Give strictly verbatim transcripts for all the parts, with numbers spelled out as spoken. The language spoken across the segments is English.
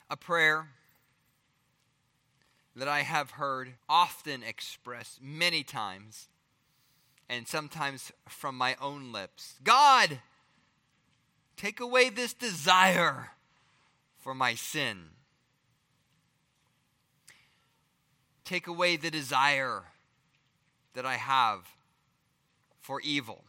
A prayer that I have heard often expressed many times, and sometimes from my own lips. God, take away this desire for my sin. Take away the desire that I have for evil.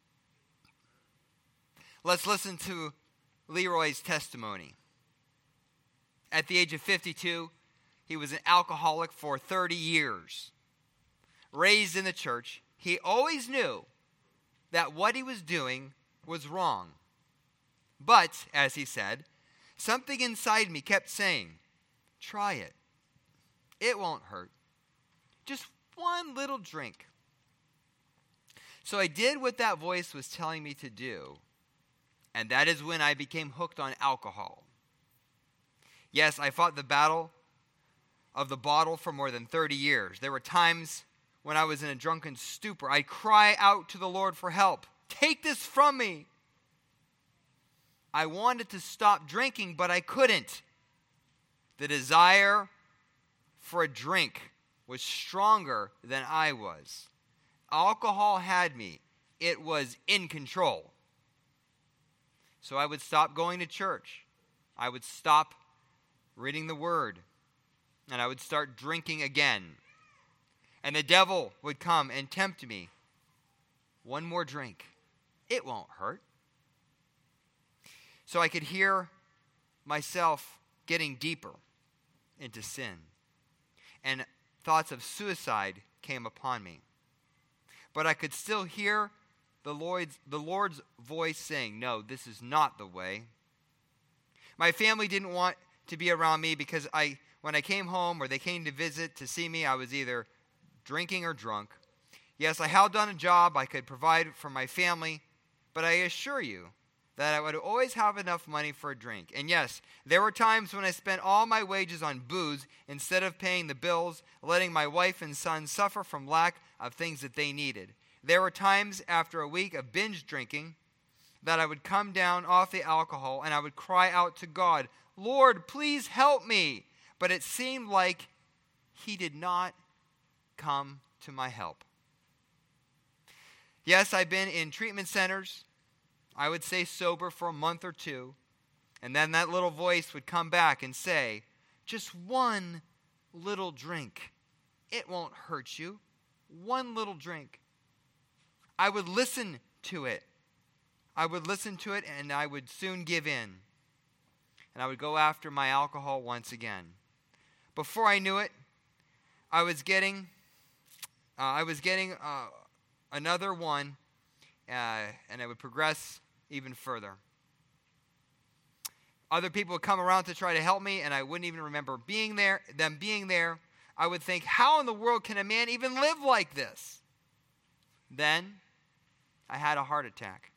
Let's listen to Leroy's testimony. At the age of fifty-two, he was an alcoholic for thirty years. Raised in the church, he always knew that what he was doing was wrong. But, as he said, something inside me kept saying, try it. It won't hurt. Just one little drink. So I did what that voice was telling me to do, and that is when I became hooked on alcohol. Yes, I fought the battle of the bottle for more than thirty years. There were times when I was in a drunken stupor. I'd cry out to the Lord for help. Take this from me. I wanted to stop drinking, but I couldn't. The desire for a drink was stronger than I was. Alcohol had me. It was in control. So I would stop going to church. I would stop reading the Word. And I would start drinking again. And the devil would come and tempt me. One more drink. It won't hurt. So I could hear myself getting deeper into sin. And thoughts of suicide came upon me. But I could still hear the Lord's, the Lord's voice saying, no, this is not the way. My family didn't want to be around me because I, when I came home or they came to visit to see me, I was either drinking or drunk. Yes, I held on a job I could provide for my family, but I assure you that I would always have enough money for a drink. And yes, there were times when I spent all my wages on booze instead of paying the bills, letting my wife and son suffer from lack of things that they needed. There were times after a week of binge drinking that I would come down off the alcohol and I would cry out to God, Lord, please help me. But it seemed like He did not come to my help. Yes, I've been in treatment centers. I would stay sober for a month or two, and then that little voice would come back and say, just one little drink. It won't hurt you. One little drink. I would listen to it. I would listen to it, and I would soon give in. And I would go after my alcohol once again. Before I knew it, I was getting, uh, I was getting uh, another one, uh, and I would progress even further. Other people would come around to try to help me, and I wouldn't even remember being there, them being there. I would think, how in the world can a man even live like this? Then I had a heart attack.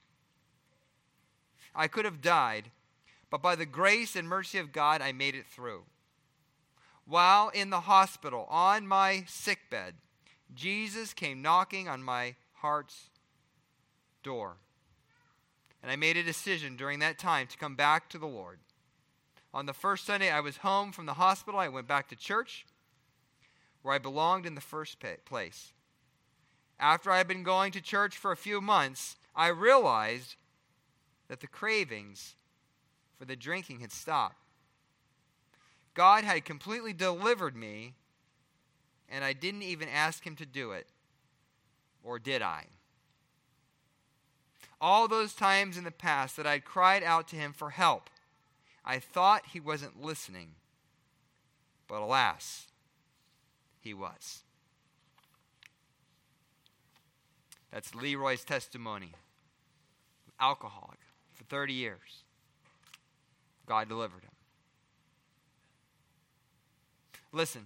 I could have died, but by the grace and mercy of God, I made it through. While in the hospital, on my sickbed, Jesus came knocking on my heart's door. And I made a decision during that time to come back to the Lord. On the first Sunday I was home from the hospital, I went back to church, where I belonged in the first place. After I had been going to church for a few months, I realized that the cravings for the drinking had stopped. God had completely delivered me, and I didn't even ask Him to do it. Or did I? All those times in the past that I'd cried out to Him for help, I thought He wasn't listening. But alas, He was. That's Leroy's testimony. Alcoholic for thirty years. God delivered him. Listen,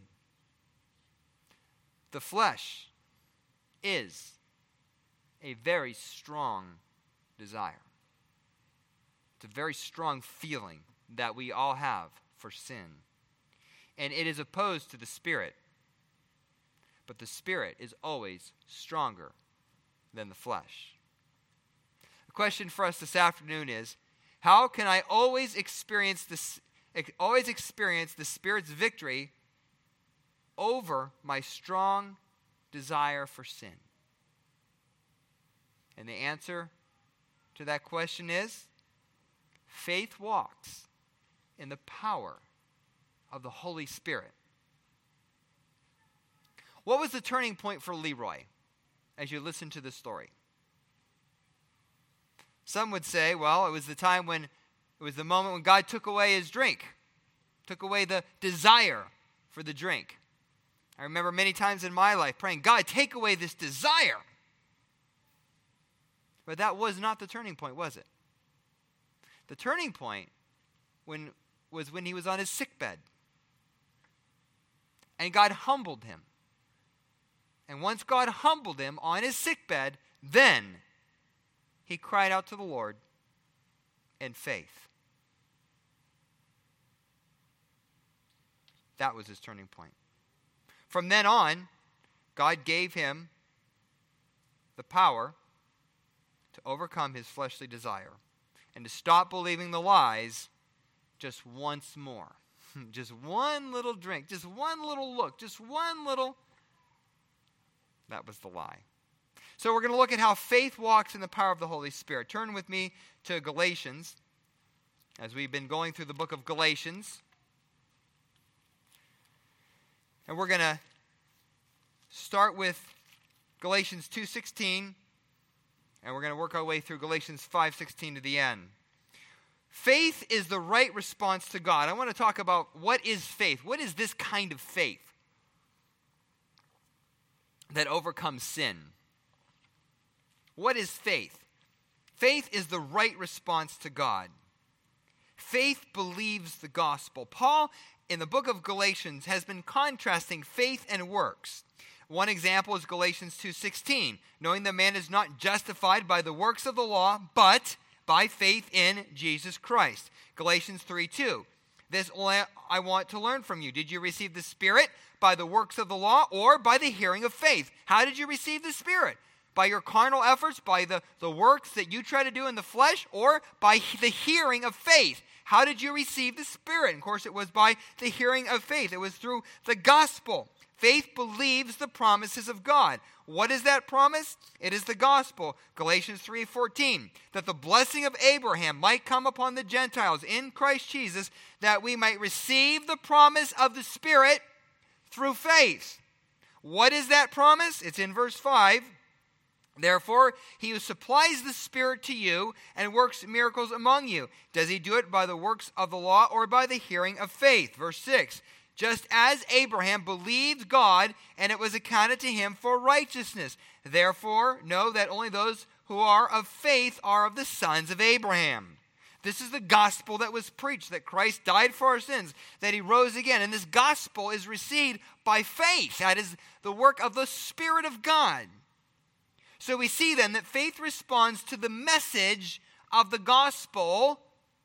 the flesh is a very strong desire. It's a very strong feeling that we all have for sin. And it is opposed to the Spirit. But the Spirit is always stronger than the flesh. The question for us this afternoon is, how can I always experience this, ex- always experience the Spirit's victory over my strong desire for sin? And the answer to that question is faith walks in the power of the Holy Spirit. What was the turning point for Leroy as you listen to this story? Some would say, well, it was the time when, it was the moment when God took away his drink, took away the desire for the drink. I remember many times in my life praying, God, take away this desire. But that was not the turning point, was it? The turning point when, was when he was on his sickbed. And God humbled him. And once God humbled him on his sickbed, then he cried out to the Lord in faith. That was his turning point. From then on, God gave him the power to overcome his fleshly desire and to stop believing the lies just once more. Just one little drink, just one little look, just one little... That was the lie. So we're going to look at how faith walks in the power of the Holy Spirit. Turn with me to Galatians, as we've been going through the book of Galatians. And we're going to start with Galatians two sixteen, and we're going to work our way through Galatians five sixteen to the end. Faith is the right response to God. I want to talk about what is faith. What is this kind of faith that overcomes sin? What is faith? Faith is the right response to God. Faith believes the gospel. Paul, in the book of Galatians, has been contrasting faith and works. One example is Galatians two sixteen, knowing that man is not justified by the works of the law, but by faith in Jesus Christ. Galatians three two, this I want to learn from you. Did you receive the Spirit by the works of the law or by the hearing of faith? How did you receive the Spirit? By your carnal efforts, by the, the works that you try to do in the flesh, or by the hearing of faith? How did you receive the Spirit? And of course, it was by the hearing of faith. It was through the gospel. Faith believes the promises of God. What is that promise? It is the gospel. Galatians three fourteen, that the blessing of Abraham might come upon the Gentiles in Christ Jesus, that we might receive the promise of the Spirit through faith. What is that promise? It's in verse five. Therefore, he who supplies the Spirit to you and works miracles among you, does he do it by the works of the law or by the hearing of faith? Verse six, just as Abraham believed God, and it was accounted to him for righteousness. Therefore, know that only those who are of faith are of the sons of Abraham. This is the gospel that was preached, that Christ died for our sins, that he rose again. And this gospel is received by faith. That is the work of the Spirit of God. So we see then that faith responds to the message of the gospel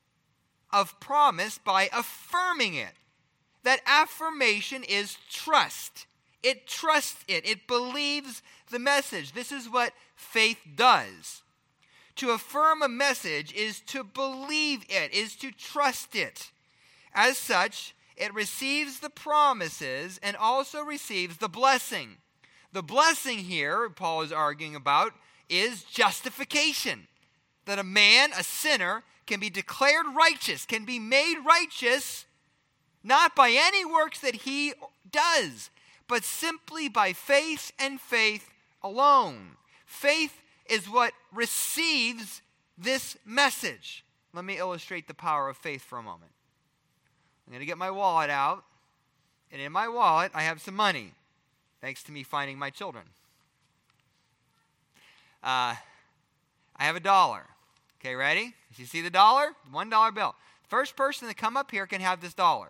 of promise by affirming it. That affirmation is trust. It trusts it. It believes the message. This is what faith does. To affirm a message is to believe it, is to trust it. As such, it receives the promises and also receives the blessing. The blessing here, Paul is arguing about, is justification. That a man, a sinner, can be declared righteous, can be made righteous, not by any works that he does, but simply by faith and faith alone. Faith is what receives this message. Let me illustrate the power of faith for a moment. I'm going to get my wallet out, and in my wallet I have some money, thanks to me finding my children. Uh, I have a dollar. Okay, ready? You see the dollar? One dollar bill. First person to come up here can have this dollar.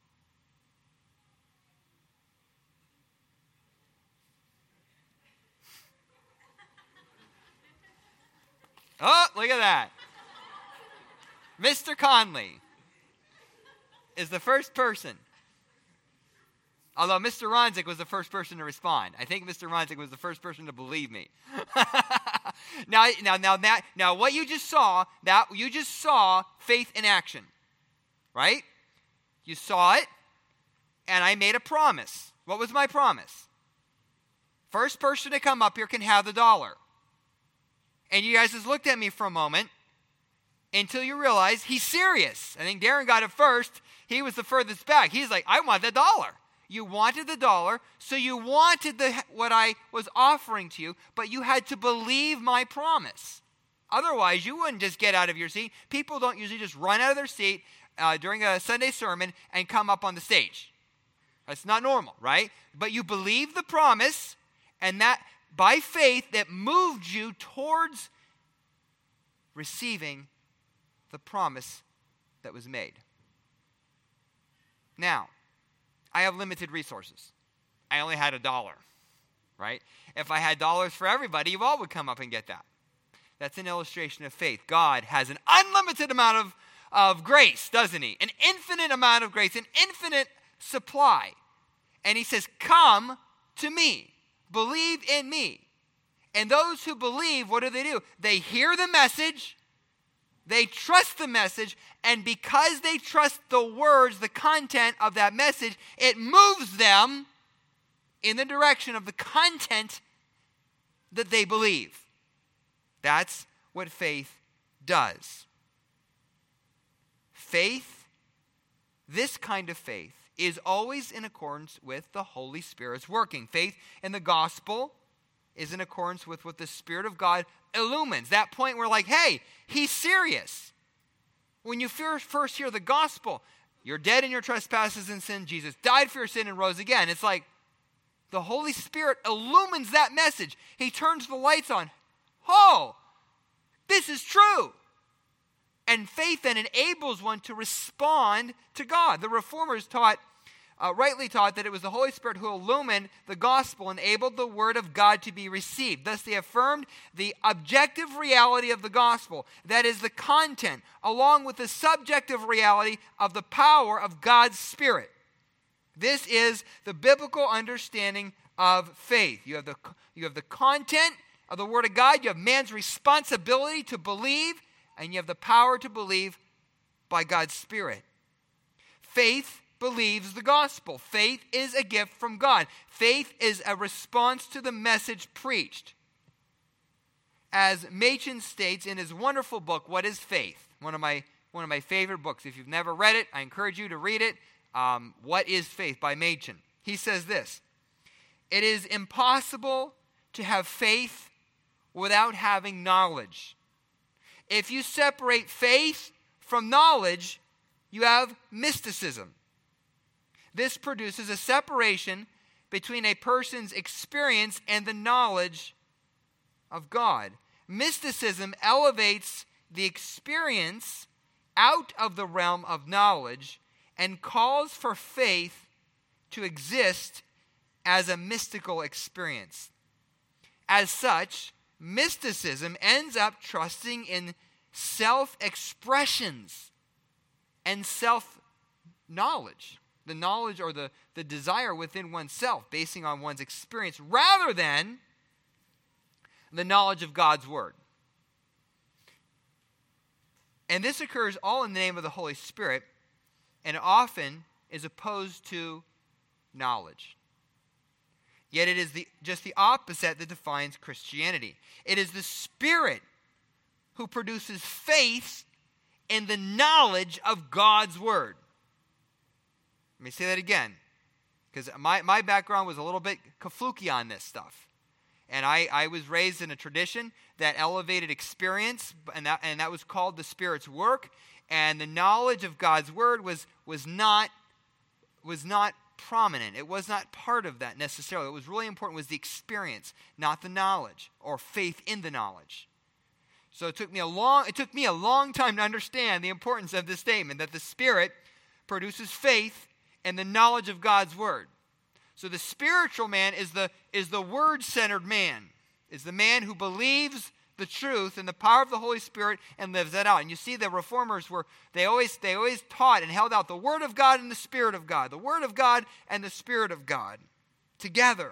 Oh, look at that. Mister Conley is the first person. Although Mister Ronzik was the first person to respond. I think Mister Ronzik was the first person to believe me. now, now, now, that, now, what you just saw, that you just saw faith in action, right? You saw it, and I made a promise. What was my promise? First person to come up here can have the dollar. And you guys just looked at me for a moment until you realize he's serious. I think Darren got it first. He was the furthest back. He's like, I want the dollar. You wanted the dollar, so you wanted the what I was offering to you, but you had to believe my promise. Otherwise, you wouldn't just get out of your seat. People don't usually just run out of their seat uh, during a Sunday sermon and come up on the stage. That's not normal, right? But you believed the promise, and that by faith that moved you towards receiving the promise that was made. Now, I have limited resources. I only had a dollar, right? If I had dollars for everybody, you all would come up and get that. That's an illustration of faith. God has an unlimited amount of, of grace, doesn't he? An infinite amount of grace, an infinite supply. And he says, come to me. Believe in me. And those who believe, what do they do? They hear the message, they trust the message, and because they trust the words, the content of that message, it moves them in the direction of the content that they believe. That's what faith does. Faith, this kind of faith, is always in accordance with the Holy Spirit's working. Faith in the gospel is in accordance with what the Spirit of God illumines. That point where like, hey, he's serious. When you first hear the gospel, you're dead in your trespasses and sin. Jesus died for your sin and rose again. It's like the Holy Spirit illumines that message. He turns the lights on. Oh, this is true. And faith then enables one to respond to God. The Reformers taught, uh, rightly taught, that it was the Holy Spirit who illumined the gospel, enabled the word of God to be received. Thus they affirmed the objective reality of the gospel, that is the content, along with the subjective reality of the power of God's Spirit. This is the biblical understanding of faith. You have the, you have the content of the word of God, you have man's responsibility to believe, and you have the power to believe by God's Spirit. Faith believes the gospel. Faith is a gift from God. Faith is a response to the message preached. As Machen states in his wonderful book, What is Faith? One of my, one of my favorite books. If you've never read it, I encourage you to read it. Um, What is Faith by Machen. He says this: it is impossible to have faith without having knowledge. If you separate faith from knowledge, you have mysticism. This produces a separation between a person's experience and the knowledge of God. Mysticism elevates the experience out of the realm of knowledge and calls for faith to exist as a mystical experience. As such, mysticism ends up trusting in self-expressions and self-knowledge, the knowledge or the, the desire within oneself, basing on one's experience, rather than the knowledge of God's word. And this occurs all in the name of the Holy Spirit, and often is opposed to knowledge. Yet it is the, just the opposite that defines Christianity. It is the Spirit who produces faith in the knowledge of God's word. Let me say that again, because my, my background was a little bit kafluki on this stuff. And I, I was raised in a tradition that elevated experience, and that, and that was called the Spirit's work. And the knowledge of God's word was, was not, was not prominent. It was not part of that necessarily. What was really important was the experience, not the knowledge or faith in the knowledge. So it took me a long it took me a long time to understand the importance of this statement, that the Spirit produces faith in the knowledge of God's word. So the spiritual man is the is the word-centered man, is the man who believes the truth and the power of the Holy Spirit and lives that out. And you see the Reformers were, they always they always taught and held out the Word of God and the Spirit of God. The Word of God and the Spirit of God together.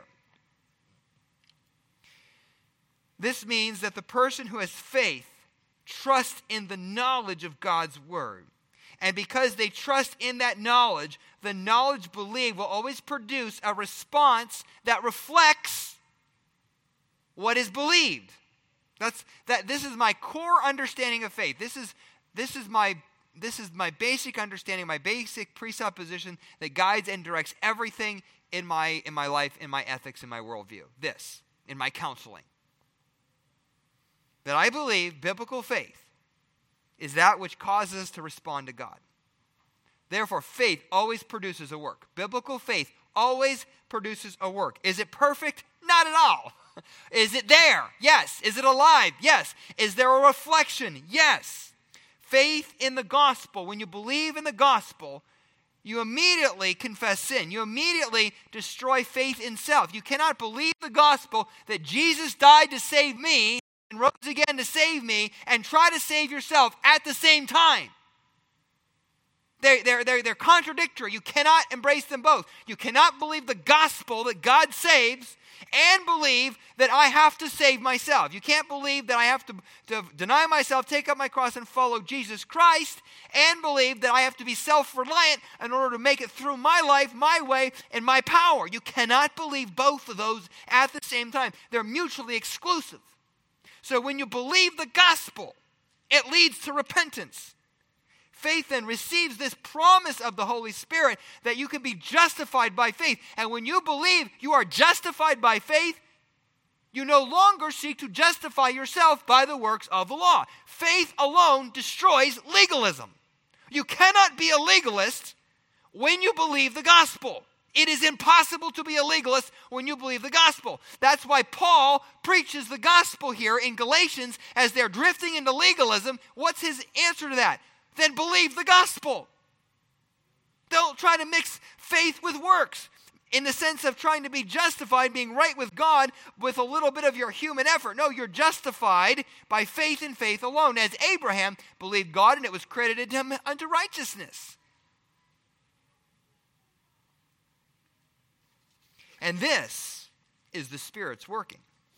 This means that the person who has faith trusts in the knowledge of God's Word. And because they trust in that knowledge, the knowledge believed will always produce a response that reflects what is believed. That's that this is my core understanding of faith. This is this is my this is my basic understanding, my basic presupposition that guides and directs everything in my in my life, in my ethics, in my worldview. This, in my counseling. That I believe biblical faith is that which causes us to respond to God. Therefore, faith always produces a work. Biblical faith always produces a work. Is it perfect? Not at all. Is it there? Yes. Is it alive? Yes. Is there a reflection? Yes. Faith in the gospel, when you believe in the gospel, you immediately confess sin. You immediately destroy faith in self. You cannot believe the gospel that Jesus died to save me and rose again to save me and try to save yourself at the same time. They're, they're, they're, they're contradictory. You cannot embrace them both. You cannot believe the gospel that God saves and believe that I have to save myself. You can't believe that I have to, to deny myself, take up my cross, and follow Jesus Christ, and believe that I have to be self-reliant in order to make it through my life, my way, and my power. You cannot believe both of those at the same time. They're mutually exclusive. So when you believe the gospel, it leads to repentance. Faith then receives this promise of the Holy Spirit that you can be justified by faith. And when you believe you are justified by faith, you no longer seek to justify yourself by the works of the law. Faith alone destroys legalism. You cannot be a legalist when you believe the gospel. It is impossible to be a legalist when you believe the gospel. That's why Paul preaches the gospel here in Galatians as they're drifting into legalism. What's his answer to that? Then believe the gospel. Don't try to mix faith with works in the sense of trying to be justified, being right with God with a little bit of your human effort. No, you're justified by faith and faith alone, as Abraham believed God and it was credited to him unto righteousness. And this is the Spirit's working.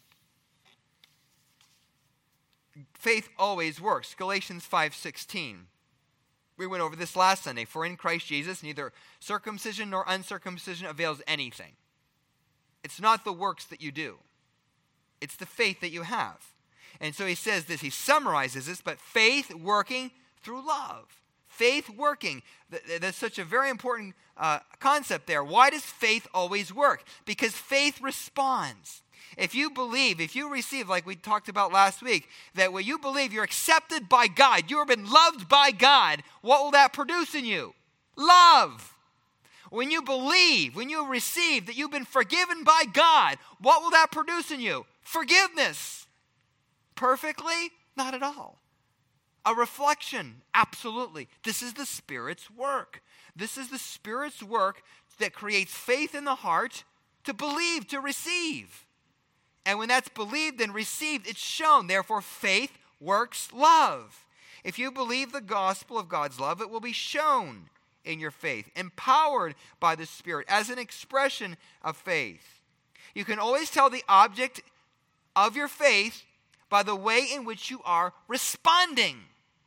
Faith always works. Galatians five sixteen. We went over this last Sunday. For in Christ Jesus, neither circumcision nor uncircumcision avails anything. It's not the works that you do. It's the faith that you have. And so he says this, he summarizes this, but faith working through love. Faith working. That's such a very important uh, concept there. Why does faith always work? Because faith responds. If you believe, if you receive, like we talked about last week, that when you believe you're accepted by God, you have been loved by God, what will that produce in you? Love. When you believe, when you receive that you've been forgiven by God, what will that produce in you? Forgiveness. Perfectly? Not at all. A reflection, absolutely. This is the Spirit's work. This is the Spirit's work that creates faith in the heart to believe, to receive. And when that's believed and received, it's shown. Therefore, faith works love. If you believe the gospel of God's love, it will be shown in your faith, empowered by the Spirit as an expression of faith. You can always tell the object of your faith by the way in which you are responding.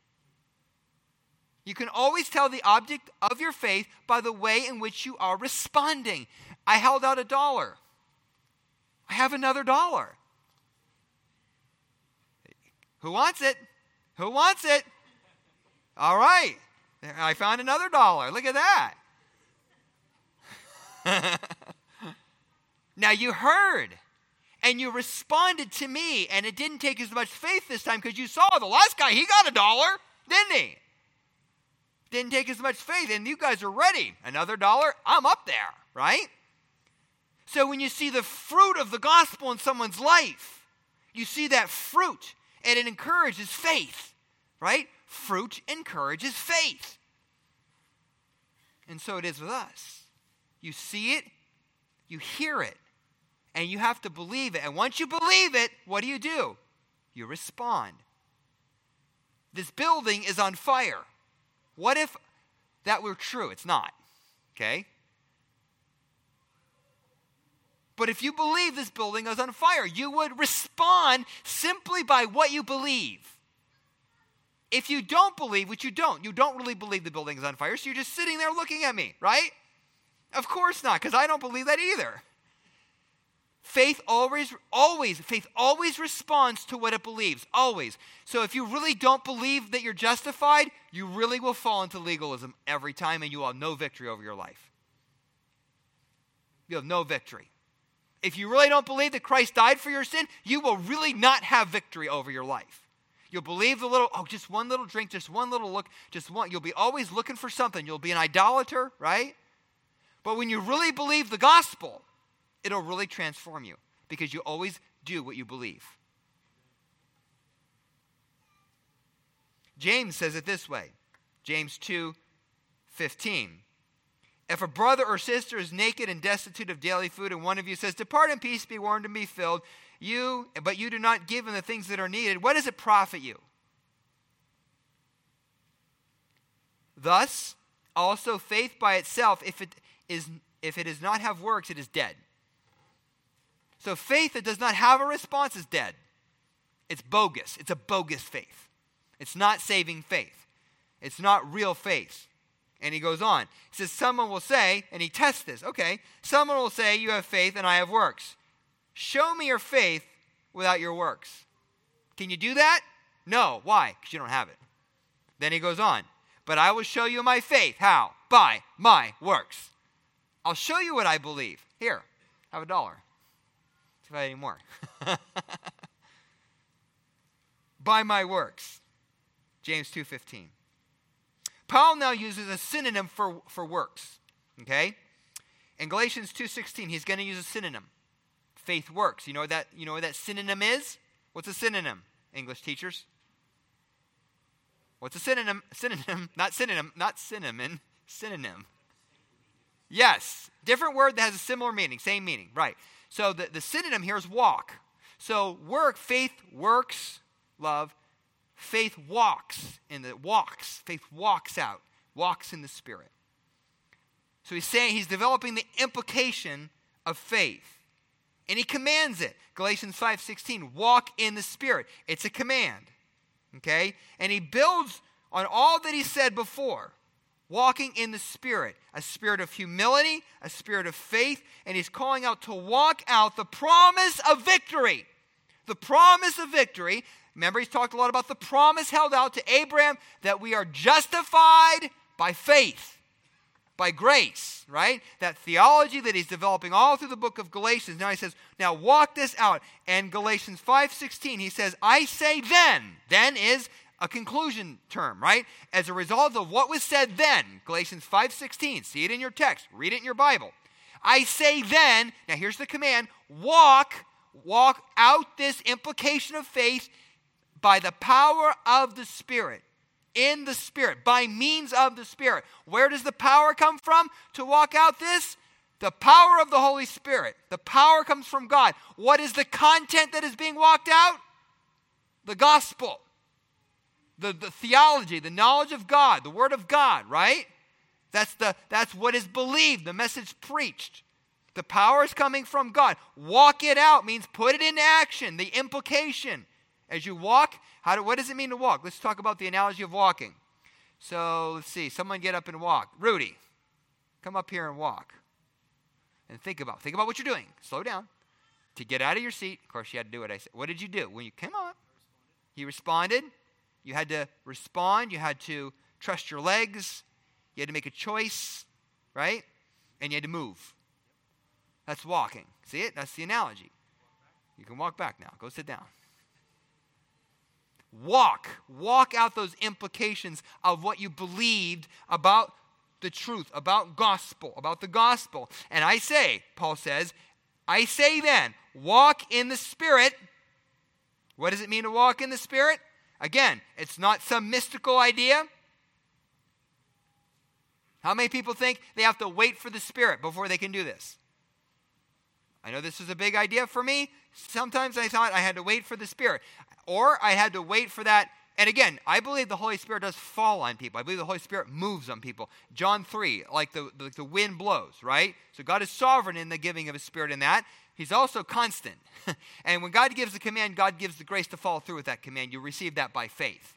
You can always tell the object of your faith by the way in which you are responding. I held out a dollar. I have another dollar. Who wants it? Who wants it? All right. I found another dollar. Look at that. Now you heard and you responded to me, and it didn't take as much faith this time because you saw the last guy, he got a dollar, didn't he? Didn't take as much faith, and you guys are ready. Another dollar, I'm up there, right? So when you see the fruit of the gospel in someone's life, you see that fruit, and it encourages faith, right? Fruit encourages faith. And so it is with us. You see it, you hear it, and you have to believe it. And once you believe it, what do you do? You respond. This building is on fire. What if that were true? It's not, okay? But if you believe this building is on fire, you would respond simply by what you believe. If you don't believe, which you don't, you don't really believe the building is on fire, so you're just sitting there looking at me, right? Of course not, because I don't believe that either. Faith always, always, faith always responds to what it believes, always. So if you really don't believe that you're justified, you really will fall into legalism every time, and you will have no victory over your life. You have no victory. If you really don't believe that Christ died for your sin, you will really not have victory over your life. You'll believe the little, oh, just one little drink, just one little look, just one. You'll be always looking for something. You'll be an idolater, right? But when you really believe the gospel, it'll really transform you because you always do what you believe. James says it this way, James two fifteen. If a brother or sister is naked and destitute of daily food, and one of you says, depart in peace, be warmed and be filled, you, but you do not give them the things that are needed, what does it profit you? Thus, also faith by itself, if it is if it does not have works, it is dead. So faith that does not have a response is dead. It's bogus. It's a bogus faith. It's not saving faith. It's not real faith. And he goes on. He says, someone will say, and he tests this. Okay, someone will say, you have faith and I have works. Show me your faith without your works. Can you do that? No. Why? Because you don't have it. Then he goes on. But I will show you my faith. How? By my works. I'll show you what I believe. Here, have a dollar. See if I have any more. By my works. James two fifteen. Paul now uses a synonym for, for works. Okay? In Galatians two sixteen, he's going to use a synonym. Faith works. You know what that, you know what that synonym is? What's a synonym, English teachers? What's a synonym? Synonym, not synonym, not cinnamon, synonym. Yes, different word that has a similar meaning, same meaning, right. So the, the synonym here is walk. So work, faith works, love. Faith walks in the walks. Faith walks out, walks in the Spirit. So he's saying he's developing the implication of faith. And he commands it. Galatians five sixteen, walk in the Spirit. It's a command. Okay? And he builds on all that he said before. Walking in the Spirit. A spirit of humility, a spirit of faith, and he's calling out to walk out the promise of victory. The promise of victory. Remember, he's talked a lot about the promise held out to Abraham that we are justified by faith, by grace, right? That theology that he's developing all through the book of Galatians. Now he says, now walk this out. And Galatians five sixteen, he says, I say then. Then is a conclusion term, right? As a result of what was said then. Galatians five sixteen, see it in your text, read it in your Bible. I say then, now here's the command, walk, walk out this implication of faith by the power of the Spirit, in the Spirit, by means of the Spirit. Where does the power come from to walk out this? The power of the Holy Spirit. The power comes from God. What is the content that is being walked out? The gospel. The, the theology, the knowledge of God, the Word of God, right? That's, the, that's what is believed, the message preached. The power is coming from God. Walk it out means put it into action, the implication. As you walk, how do, what does it mean to walk? Let's talk about the analogy of walking. So let's see, someone get up and walk. Rudy, come up here and walk. And think about, think about what you're doing. Slow down. To get out of your seat, of course you had to do what I said. What did you do? When you came up, you responded. You had to respond. You had to trust your legs. You had to make a choice, right? And you had to move. That's walking. See it? That's the analogy. You can walk back now. Go sit down. Walk. Walk out those implications of what you believed about the truth, about gospel, about the gospel. And I say, Paul says, I say then, walk in the Spirit. What does it mean to walk in the Spirit? Again, it's not some mystical idea. How many people think they have to wait for the Spirit before they can do this? I know this is a big idea for me. Sometimes I thought I had to wait for the Spirit. Or I had to wait for that. And again, I believe the Holy Spirit does fall on people. I believe the Holy Spirit moves on people. John three, like the, the, the wind blows, right? So God is sovereign in the giving of His Spirit in that. He's also constant. And when God gives the command, God gives the grace to follow through with that command. You receive that by faith.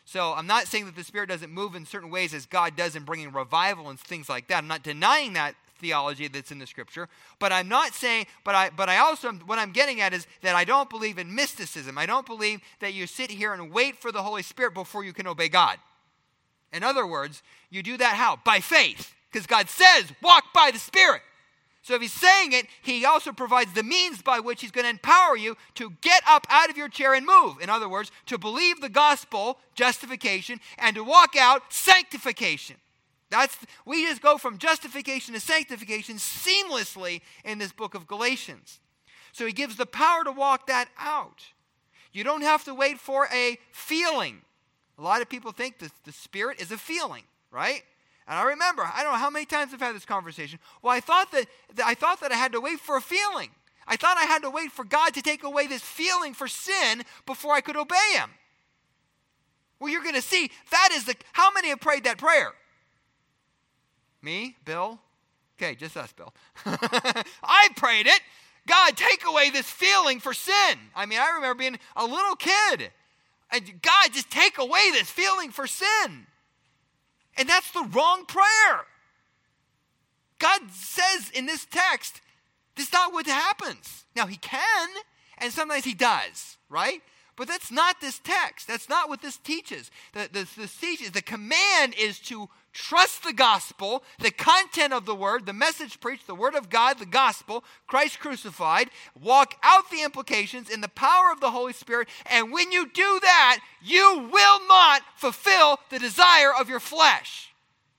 So I'm not saying that the Spirit doesn't move in certain ways as God does in bringing revival and things like that. I'm not denying that theology that's in the Scripture. But I'm not saying, but I but I also, what I'm getting at is that I don't believe in mysticism. I don't believe that you sit here and wait for the Holy Spirit before you can obey God. In other words, you do that how? By faith. Because God says, walk by the Spirit. So if he's saying it, he also provides the means by which he's going to empower you to get up out of your chair and move. In other words, to believe the gospel, justification, and to walk out, sanctification. That's we just go from justification to sanctification seamlessly in this book of Galatians. So he gives the power to walk that out. You don't have to wait for a feeling. A lot of people think that the Spirit is a feeling, right? And I remember, I don't know how many times I've had this conversation. Well, I thought that, that I thought that I had to wait for a feeling. I thought I had to wait for God to take away this feeling for sin before I could obey him. Well, you're going to see that is the, how many have prayed that prayer? Me? Bill? Okay, just us, Bill. I prayed it. God, take away this feeling for sin. I mean, I remember being a little kid. And God, just take away this feeling for sin. And that's the wrong prayer. God says in this text, this is not what happens. Now, he can, and sometimes he does, right? But that's not this text. That's not what this teaches. The, the, this teaches, the command is to trust the gospel, the content of the word, the message preached, the word of God, the gospel, Christ crucified, walk out the implications in the power of the Holy Spirit, and when you do that, you will not fulfill the desire of your flesh.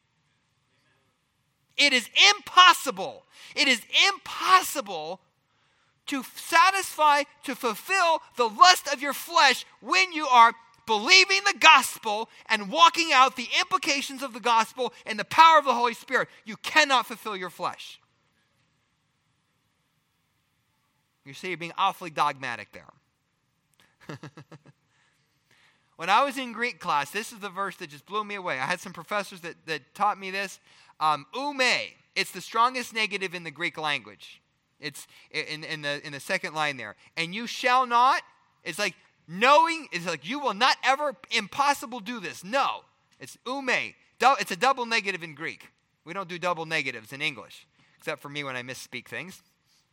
It is impossible. It is impossible to satisfy, to fulfill the lust of your flesh when you are believing the gospel and walking out the implications of the gospel and the power of the Holy Spirit. You cannot fulfill your flesh. You see, you're being awfully dogmatic there. When I was in Greek class, this is the verse that just blew me away. I had some professors that, that taught me this. Um, ume, it's the strongest negative in the Greek language. It's in, in, the, in the second line there. And you shall not, it's like, knowing is like you will not ever, impossible do this. No, it's ume. It's a double negative in Greek. We don't do double negatives in English, except for me when I misspeak things.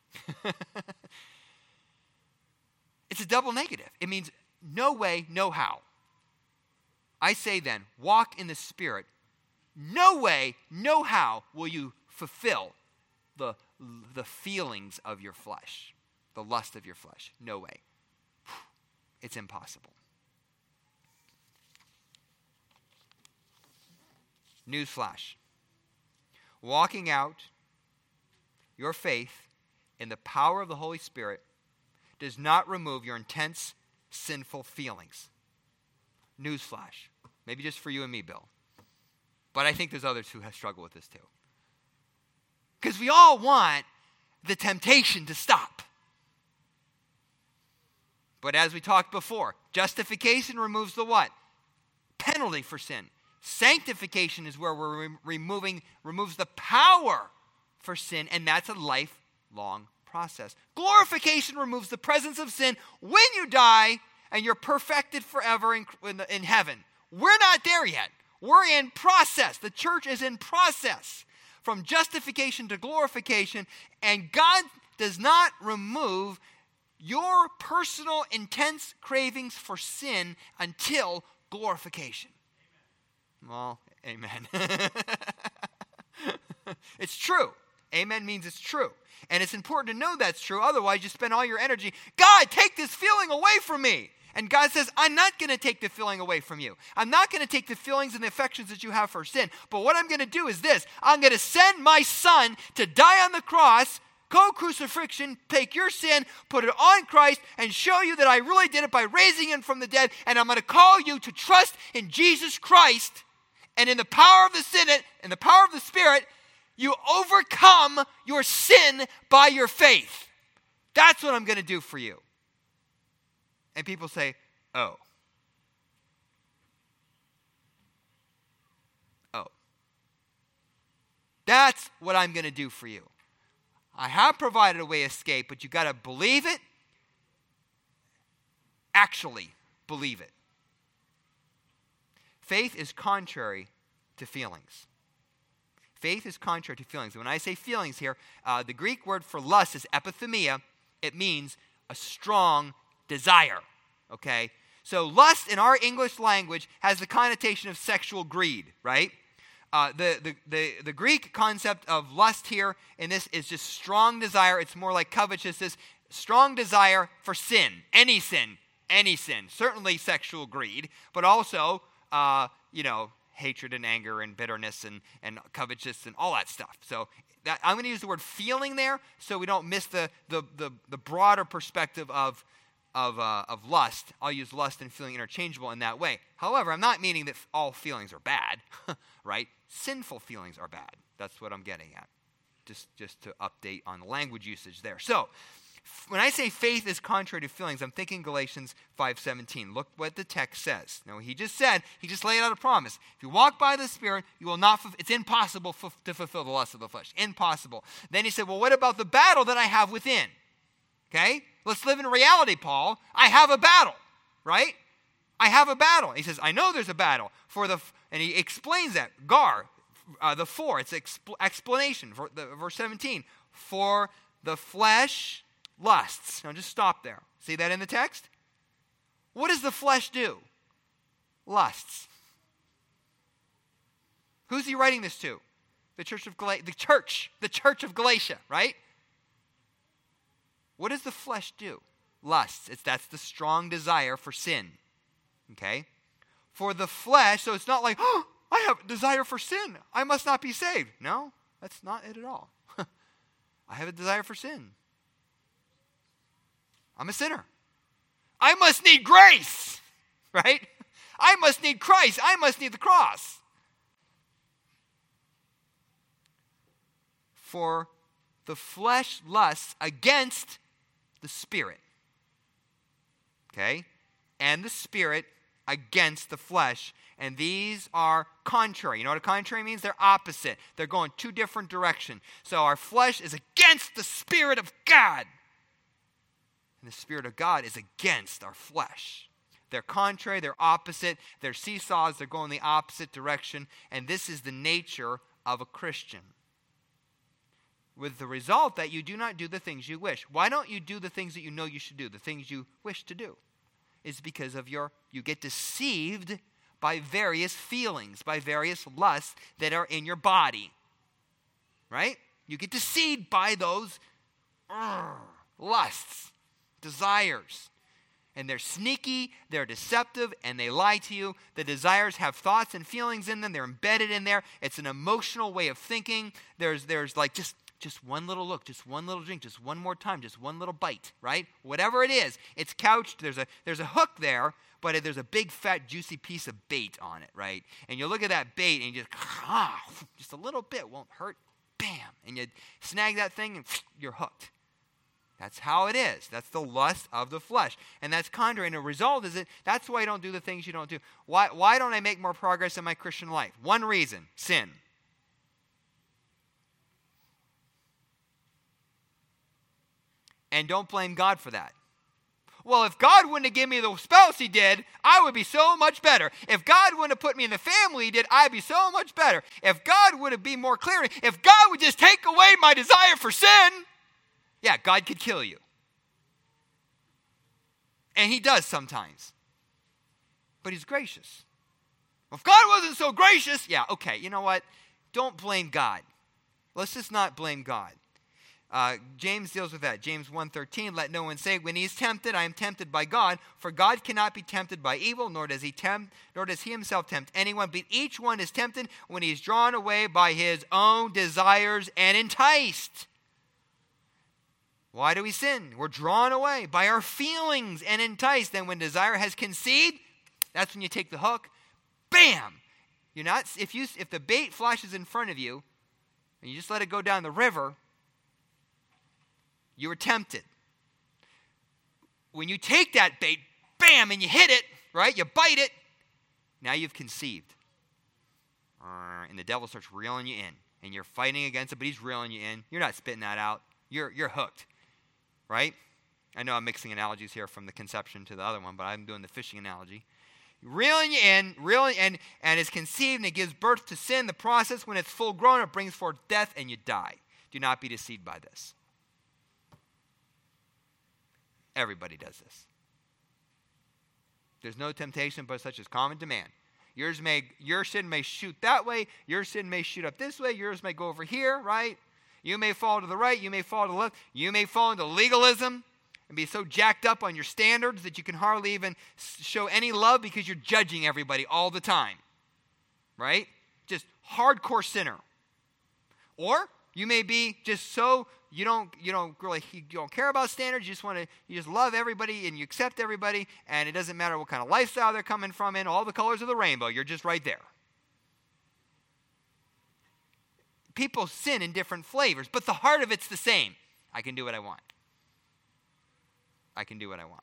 It's a double negative. It means no way, no how. I say then, walk in the Spirit. No way, no how will you fulfill the, the feelings of your flesh, the lust of your flesh. No way. It's impossible. Newsflash. Walking out your faith in the power of the Holy Spirit does not remove your intense sinful feelings. Newsflash. Maybe just for you and me, Bill. But I think there's others who have struggled with this too. Because we all want the temptation to stop. But as we talked before, justification removes the what? Penalty for sin. Sanctification is where we're re- removing, removes the power for sin, and that's a lifelong process. Glorification removes the presence of sin when you die and you're perfected forever in, in, the, in heaven. We're not there yet. We're in process. The church is in process from justification to glorification, and God does not remove your personal intense cravings for sin until glorification. Well, amen. It's true. Amen means it's true. And it's important to know that's true. Otherwise, you spend all your energy, God, take this feeling away from me. And God says, I'm not going to take the feeling away from you. I'm not going to take the feelings and the affections that you have for sin. But what I'm going to do is this. I'm going to send my son to die on the cross, co-crucifixion, take your sin, put it on Christ, and show you that I really did it by raising him from the dead. And I'm going to call you to trust in Jesus Christ. And in the power of the sin, in the power of the Spirit, you overcome your sin by your faith. That's what I'm going to do for you. And people say, oh. Oh. That's what I'm going to do for you. I have provided a way of escape, but you got to believe it. Actually believe it. faith is contrary to feelings. Faith is contrary to feelings. When I say feelings here, uh, the Greek word for lust is epithumia. It means a strong desire, okay? So lust in our English language has the connotation of sexual greed, right? Uh, the, the, the, the Greek concept of lust here in this is just strong desire. It's more like covetousness, strong desire for sin, any sin, any sin. Certainly sexual greed, but also, uh, you know, hatred and anger and bitterness and, and covetousness and all that stuff. So that, I'm going to use the word feeling there so we don't miss the, the, the, the broader perspective of, of, uh, of lust. I'll use lust and feeling interchangeable in that way. However, I'm not meaning that all feelings are bad, right? Sinful feelings are bad. That's what I'm getting at, just, just to update on the language usage there. So when I say faith is contrary to feelings, I'm thinking Galatians five seventeen. Look what the text says. Now, he just said, he just laid out a promise. If you walk by the Spirit, you will not, it's impossible f- to fulfill the lust of the flesh. Impossible. Then he said, well, what about the battle that I have within? Okay? Let's live in reality, Paul. I have a battle, right? I have a battle. He says, I know there's a battle. For the, and he explains that. Gar, uh, the for, it's expl- explanation, for the, verse seventeen. For the flesh lusts. Now just stop there. See that in the text? What does the flesh do? Lusts. Who's he writing this to? The church of Galatia. The church. The church of Galatia, right? What does the flesh do? Lusts. It's, that's the strong desire for sin. Okay? For the flesh, so it's not like, oh, I have a desire for sin. I must not be saved. No, that's not it at all. I have a desire for sin. I'm a sinner. I must need grace, right? I must need Christ. I must need the cross. For the flesh lusts against the Spirit. Okay? And the Spirit against the flesh. And these are contrary. You know what a contrary means? They're opposite. They're going two different directions. So our flesh is against the Spirit of God. And the Spirit of God is against our flesh. They're contrary, they're opposite, they're seesaws, they're going the opposite direction, and this is the nature of a Christian. With the result that you do not do the things you wish. Why don't you do the things that you know you should do, the things you wish to do? It's because of your, you get deceived by various feelings, by various lusts that are in your body. Right? You get deceived by those uh, lusts. Desires. And they're sneaky, they're deceptive, and they lie to you. The desires have thoughts and feelings in them. They're embedded in there. It's an emotional way of thinking. There's there's like just, just one little look, just one little drink, just one more time, just one little bite, right? Whatever it is, it's couched. There's a there's a hook there, but there's a big, fat, juicy piece of bait on it, right? And you look at that bait and you just, ah, just a little bit won't hurt. Bam. And you snag that thing and you're hooked. That's how it is. That's the lust of the flesh. And that's contrary. And the result is that that's why you don't do the things you don't do. Why, why don't I make more progress in my Christian life? One reason, sin. And don't blame God for that. Well, if God wouldn't have given me the spouse he did, I would be so much better. If God wouldn't have put me in the family he did, I'd be so much better. If God would have been more clear, if God would just take away my desire for sin, yeah, God could kill you. And he does sometimes. But he's gracious. Well, if God wasn't so gracious, yeah, okay, you know what? Don't blame God. Let's just not blame God. Uh, James deals with that. James one thirteen, let no one say, when he is tempted, I am tempted by God. For God cannot be tempted by evil, nor does he tempt, nor does he himself tempt anyone. But each one is tempted when he is drawn away by his own desires and enticed. Why do we sin? We're drawn away by our feelings and enticed. Then when desire has conceived, that's when you take the hook. Bam! You're not, if you if the bait flashes in front of you and you just let it go down the river, you were tempted. When you take that bait, bam, and you hit it, right? You bite it. Now you've conceived. And the devil starts reeling you in. And you're fighting against it, but he's reeling you in. You're not spitting that out. You're you're hooked. Right? I know I'm mixing analogies here from the conception to the other one, but I'm doing the fishing analogy. reeling you in, reeling, and, and is conceived, and it gives birth to sin. The process, when it's full grown, it brings forth death, and you die. Do not be deceived by this. Everybody does this. There's no temptation but such as common to man. Yours may, your sin may shoot that way. Your sin may shoot up this way. Yours may go over here, right? You may fall to the right. You may fall to the left. You may fall into legalism and be so jacked up on your standards that you can hardly even show any love because you're judging everybody all the time, right? Just hardcore sinner. Or you may be just so you don't you don't really you don't care about standards. You just want to you just love everybody and you accept everybody, and it doesn't matter what kind of lifestyle they're coming from in all the colors of the rainbow. You're just right there. People sin in different flavors, but the heart of it's the same. I can do what I want. I can do what I want.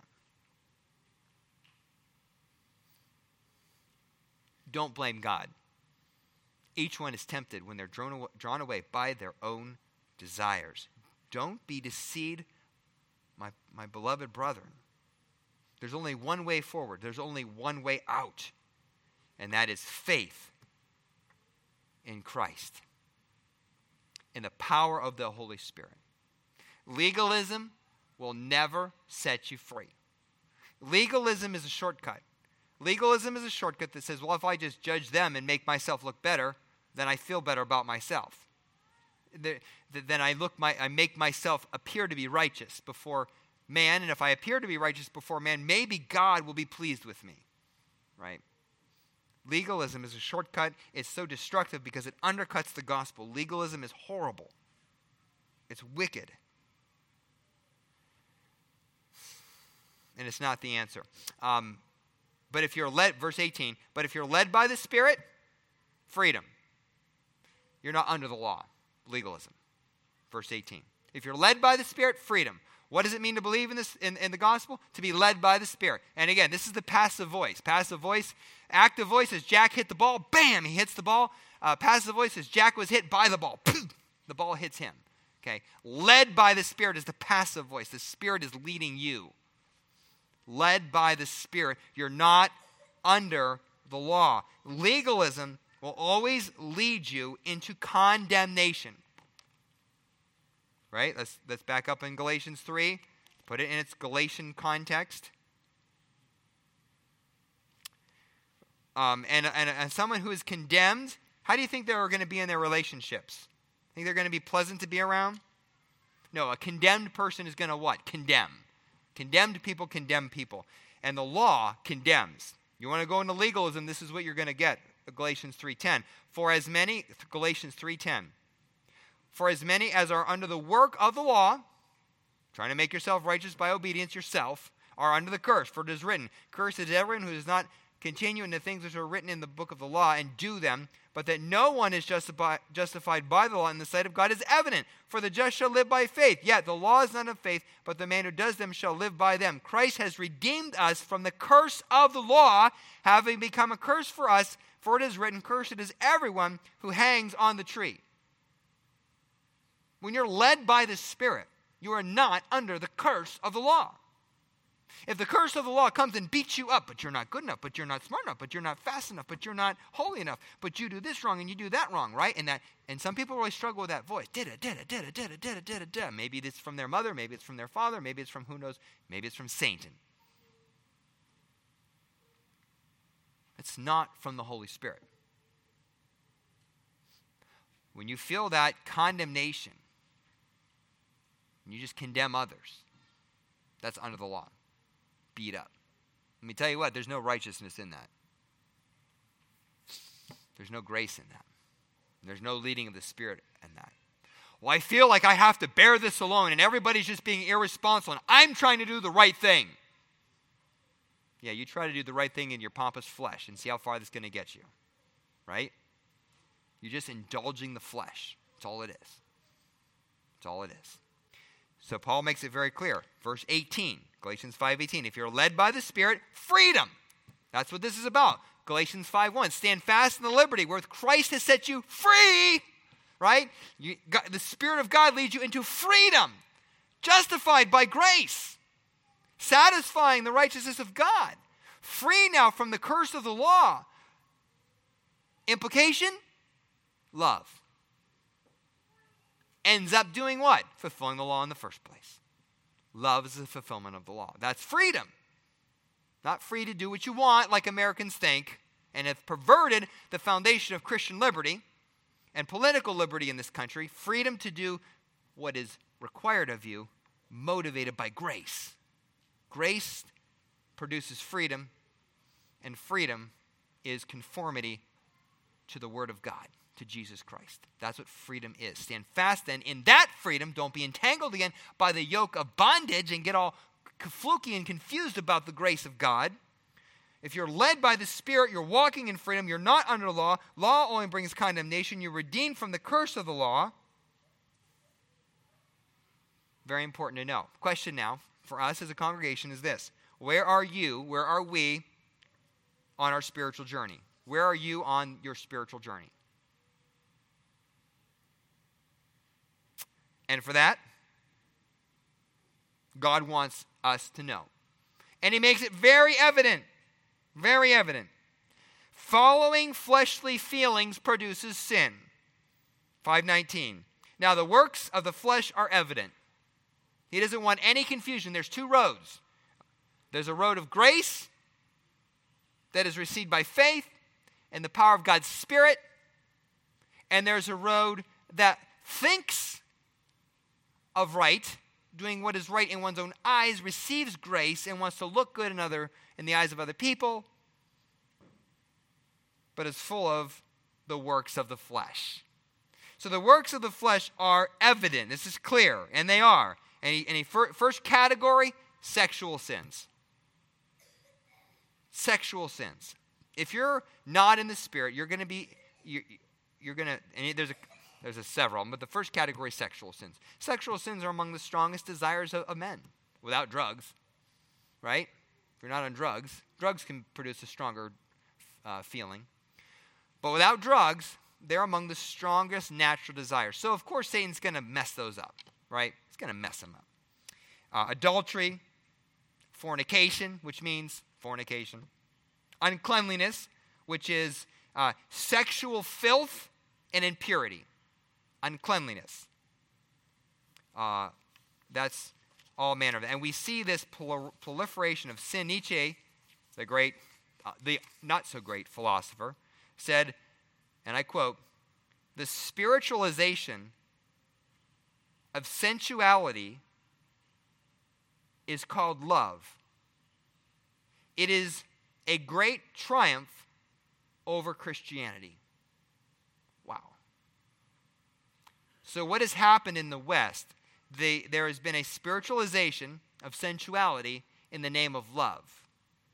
Don't blame God. Each one is tempted when they're drawn, drawn away by their own desires. Don't be deceived, my, my beloved brethren. There's only one way forward. There's only one way out. And that is faith in Christ. In the power of the Holy Spirit. Legalism will never set you free. Legalism is a shortcut. Legalism is a shortcut that says, well, if I just judge them and make myself look better, then I feel better about myself. The, the, then I look my I make myself appear to be righteous before man, and if I appear to be righteous before man, maybe God will be pleased with me. Right? Legalism is a shortcut. It's so destructive because it undercuts the gospel. Legalism is horrible. It's wicked. And it's not the answer. Um, but if you're led, verse eighteen, but if you're led by the Spirit, freedom. You're not under the law. Legalism. Verse eighteen. If you're led by the Spirit, freedom. What does it mean to believe in this in, in the gospel? To be led by the Spirit. And again, this is the passive voice. Passive voice. Active voice is Jack hit the ball. Bam! He hits the ball. Uh, passive voice is Jack was hit by the ball. The ball hits him. Okay. Led by the Spirit is the passive voice. The Spirit is leading you. Led by the Spirit. You're not under the law. Legalism will always lead you into condemnation. Right? Let's, let's back up in Galatians three. Put it in its Galatian context. Um, and, and, and someone who is condemned, how do you think they're going to be in their relationships? Think they're going to be pleasant to be around? No, a condemned person is going to what? Condemn. Condemned people condemn people. And the law condemns. You want to go into legalism, this is what you're going to get. Galatians three ten. For as many, Galatians three ten. For as many as are under the work of the law, trying to make yourself righteous by obedience yourself, are under the curse. For it is written, cursed is everyone who does not continue in the things which are written in the book of the law and do them, but that no one is justified justified by the law in the sight of God is evident. For the just shall live by faith. Yet the law is not of faith, but the man who does them shall live by them. Christ has redeemed us from the curse of the law, having become a curse for us. For it is written, cursed is everyone who hangs on the tree. When you're led by the Spirit, you are not under the curse of the law. If the curse of the law comes and beats you up, but you're not good enough, but you're not smart enough, but you're not fast enough, but you're not holy enough, but you do this wrong and you do that wrong, right? And that, and some people really struggle with that voice. Did it, did it, did it, did it, did it, did it, did it. Maybe it's from their mother, maybe it's from their father, maybe it's from who knows, maybe it's from Satan. It's not from the Holy Spirit. When you feel that condemnation, and you just condemn others, that's under the law. Beat up. Let me tell you what, there's no righteousness in that. There's no grace in that. There's no leading of the Spirit in that. Well, I feel like I have to bear this alone and everybody's just being irresponsible and I'm trying to do the right thing. Yeah, you try to do the right thing in your pompous flesh and see how far this is going to get you. Right? You're just indulging the flesh. That's all it is. That's all it is. So Paul makes it very clear. Verse eighteen, Galatians five eighteen. If you're led by the Spirit, freedom. That's what this is about. Galatians five one. Stand fast in the liberty where Christ has set you free. Right? You, God, the Spirit of God leads you into freedom. Justified by grace. Satisfying the righteousness of God. free now from the curse of the law. Implication? Love. Ends up doing what? Fulfilling the law in the first place. Love is the fulfillment of the law. That's freedom. Not free to do what you want like Americans think and have perverted the foundation of Christian liberty and political liberty in this country. Freedom to do what is required of you, motivated by grace. Grace produces freedom, and freedom is conformity to the Word of God, to Jesus Christ. That's what freedom is. Stand fast then in that freedom. Don't be entangled again by the yoke of bondage and get all fluky and confused about the grace of God. If you're led by the Spirit, you're walking in freedom. You're not under law. Law only brings condemnation. You're redeemed from the curse of the law. Very important to know. Question now for us as a congregation is this. Where are you, where are we on our spiritual journey? Where are you on your spiritual journey? And for that, God wants us to know. And he makes it very evident, very evident. Following fleshly feelings produces sin. five nineteen. Now the works of the flesh are evident. He doesn't want any confusion. There's two roads. There's a road of grace that is received by faith and the power of God's Spirit. And there's a road that thinks of right, doing what is right in one's own eyes, receives grace and wants to look good in other in the eyes of other people, but is full of the works of the flesh. So the works of the flesh are evident. This is clear, and they are. And he, and he fir- first category, sexual sins. Sexual sins. If you're not in the Spirit, you're going to be, you're, you're going to, and there's a, there's a several, but the first category is sexual sins. Sexual sins are among the strongest desires of, of men, without drugs, right? If you're not on drugs, drugs can produce a stronger uh, feeling. But without drugs, they're among the strongest natural desires. So, of course, Satan's going to mess those up, right? He's going to mess them up. Uh, adultery, fornication, which means fornication. Uncleanliness, which is uh, sexual filth and impurity. Uncleanliness. Uh, that's all manner of it. And we see this prol- proliferation of sin. Nietzsche, the great, uh, the not so great philosopher, said, and I quote, "The spiritualization of sensuality is called love. It is a great triumph over Christianity." Wow. So what has happened in the West? The, there has been a spiritualization of sensuality in the name of love.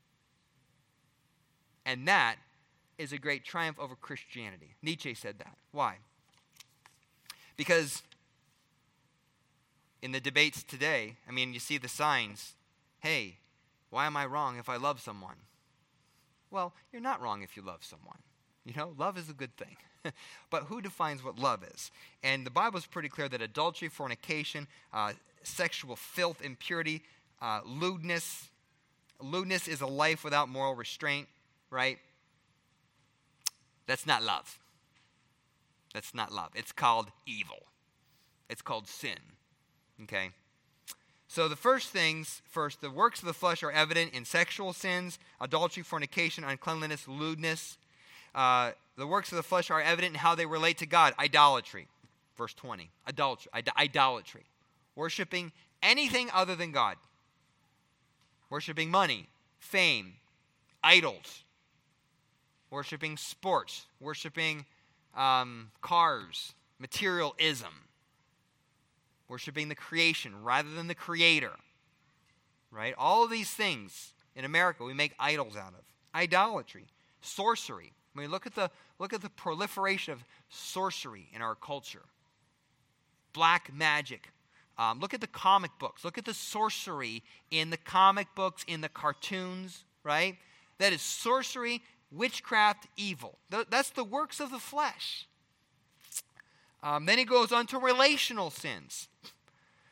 And that is a great triumph over Christianity. Nietzsche said that. Why? Because in the debates today, I mean, you see the signs, hey, why am I wrong if I love someone? Well, you're not wrong if you love someone. You know, love is a good thing. But who defines what love is? And the Bible is pretty clear that adultery, fornication, uh, sexual filth, impurity, uh, lewdness. Lewdness is a life without moral restraint, right? That's not love. That's not love. It's called evil. It's called sin. Okay? So the first things, first, the works of the flesh are evident in sexual sins, adultery, fornication, uncleanliness, lewdness. Uh, the works of the flesh are evident in how they relate to God. Idolatry, verse twenty. Idolatry, Id- idolatry. Worshipping anything other than God. Worshipping money, fame, idols. Worshipping sports. Worshipping um, cars, materialism. Worshipping the creation rather than the Creator. Right? All of these things in America we make idols out of. Idolatry. Sorcery. I mean, look at the look at the proliferation of sorcery in our culture. Black magic. Um, look at the comic books. Look at the sorcery in the comic books, in the cartoons, right? That is sorcery, witchcraft, evil. Th- that's the works of the flesh. Um, then he goes on to relational sins.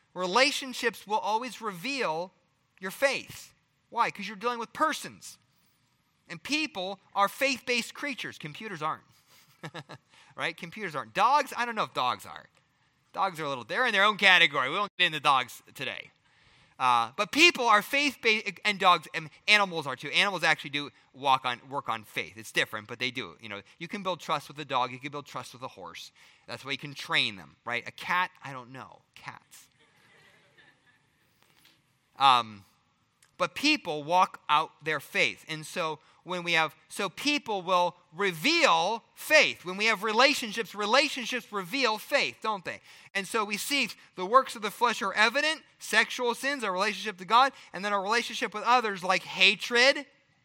Relationships will always reveal your faith. Why? Because you're dealing with persons. And people are faith-based creatures. Computers aren't. Right? Computers aren't. Dogs, I don't know if dogs are. Dogs are a little, they're in their own category. We won't get into dogs today. Uh, but people are faith-based, and dogs, and animals are too. Animals actually do walk on, work on faith. It's different, but they do. You know, you can build trust with a dog. You can build trust with a horse. That's why you can train them, right? A cat, I don't know. Cats. Um, but people walk out their faith. And so when we have, so people will reveal faith. When we have relationships, relationships reveal faith, don't they? And so we see the works of the flesh are evident, sexual sins, our relationship to God, and then our relationship with others like hatred,